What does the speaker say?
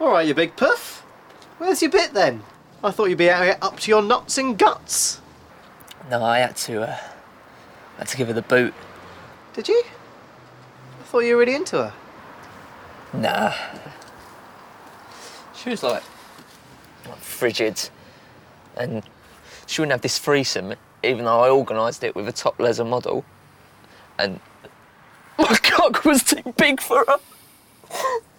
All right, you big puff. Where's your bit then? I thought you'd be out here up to your nuts and guts. No, I had to give her the boot. Did you? I thought you were really into her. Nah. She was like frigid, and she wouldn't have this threesome, even though I organised it with a top leather model, and my cock was too big for her.